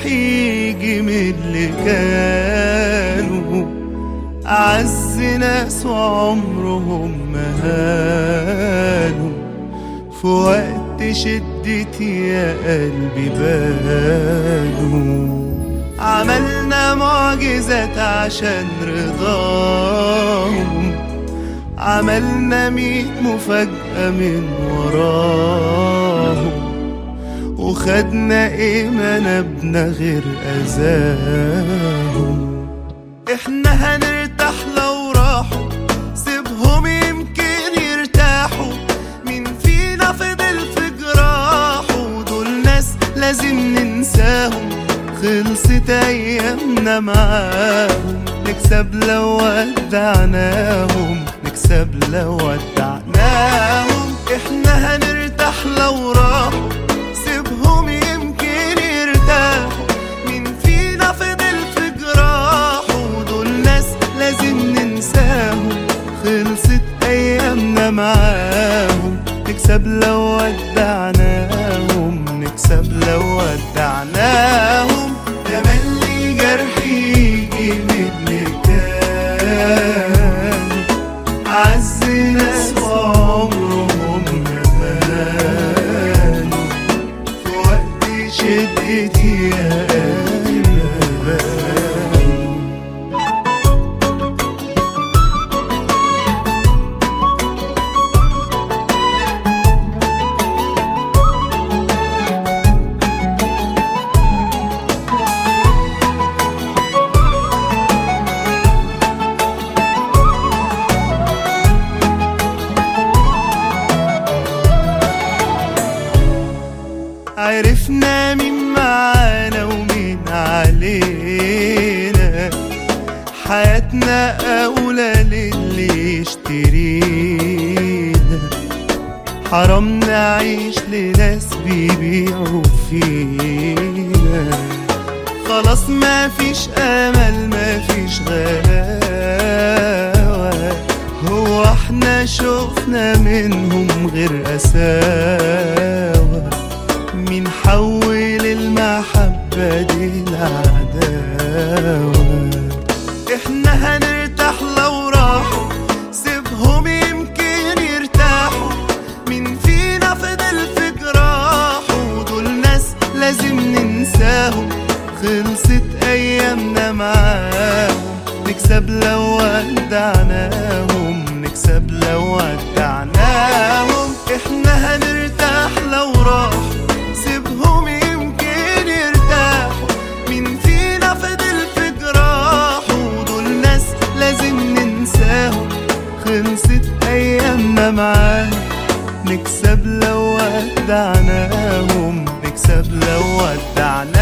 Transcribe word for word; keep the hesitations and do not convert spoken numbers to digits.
يجي من اللي كانوا أعز ناس وعمرهم ما هانوا، في وقت شدتي يا قلبي بانوا. عملنا معجزات عشان رضاهم، عملنا ميت مفاجأة من وراهم، وخدنا ايه ما نبنا غير أذاهم. احنا هنرتاح لو راحوا، سيبهم يمكن يرتاحوا، مين فينا فضل في جراحه؟ دول ناس لازم ننساهم، خلصت ايامنا معاهم. نكسب لو ودعناهم، نكسب لو ودعناهم. احنا هنرتاح لو راحوا، سيبهم يمكن يرتاحوا، مين فينا فضل في جراحه؟ دول ناس لازم ننساهم، خلصت ايامنا معاهم. نكسب لو ودعناهم، نكسب لو ودعناهم. تملي جرحي يجي من اللي كانوا أعز ناس وعمرهم ما بانوا، في وقت شدتي يا قلبي بانوا. عرفنا مين معانا ومين علينا، حياتنا أولى للي يشترينا. حرام نعيش لناس بيبيعوا فينا، خلاص ما فيش أمل ما فيش غلاوة. هو احنا شوفنا منهم غير قساوة؟ مين حول المحبة دي العداوة؟ احنا هنرتاح لو راحوا، سيبهم يمكن يرتاحوا، مين فينا فضل في جراحه؟ دول ناس لازم ننساهم، خلصت ايامنا معاهم. نكسب لو ودعناهم، نكسب لو ودعناهم. احنا هنرتاح لو راحوا، سيبهم يمكن يرتاحوا، مين فينا فضل في جراحه؟ دول ناس لازم ننساهم، خلصت ايامنا معاهم. نكسب لو ودعناهم، نكسب لو ودعناهم.